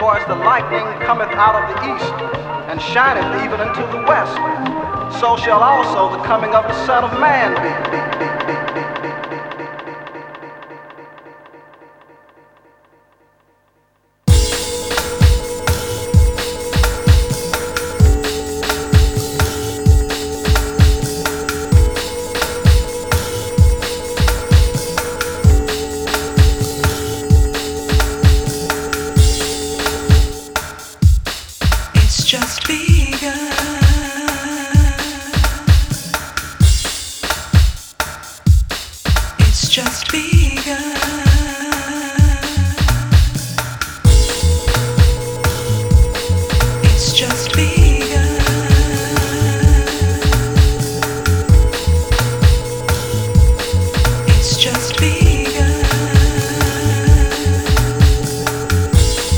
For as the lightning cometh out of the east, and shineth even unto the west, so shall also the coming of the Son of Man be.